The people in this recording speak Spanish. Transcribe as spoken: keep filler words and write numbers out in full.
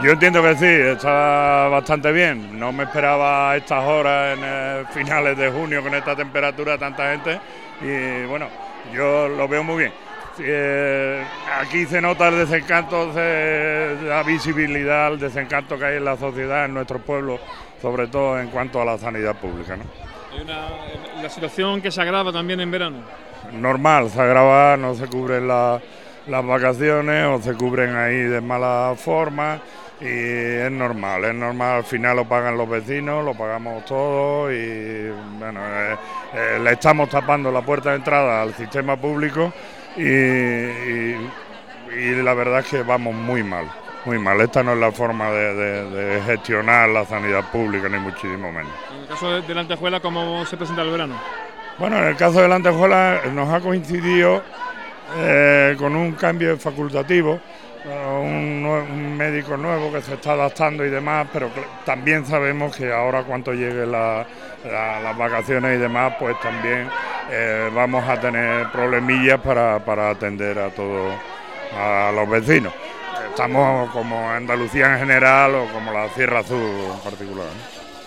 Yo entiendo que sí, está bastante bien. No me esperaba a estas horas en eh, finales de junio con esta temperatura tanta gente y bueno, yo lo veo muy bien. Eh, aquí se nota el desencanto, se, la visibilidad, el desencanto que hay en la sociedad, en nuestro pueblo, sobre todo en cuanto a la sanidad pública, ¿no? Hay una, la situación que se agrava también en verano. Normal, se agrava, no se cubren la, las vacaciones o se cubren ahí de mala forma y es normal, es normal, al final lo pagan los vecinos, lo pagamos todos y bueno, eh, eh, le estamos tapando la puerta de entrada al sistema público y, y, y la verdad es que vamos muy mal, muy mal. Esta no es la forma de, de, de gestionar la sanidad pública, ni muchísimo menos. En el caso de, de la Antejuela, ¿cómo se presenta el verano? Bueno, en el caso de la Antejuela nos ha coincidido eh, con un cambio facultativo, un, un médico nuevo que se está adaptando y demás, pero también sabemos que ahora cuando lleguen la, la, las vacaciones y demás, pues también eh, vamos a tener problemillas para, para atender a todos, a los vecinos. Estamos como Andalucía en general o como la Sierra Azul en particular, ¿no?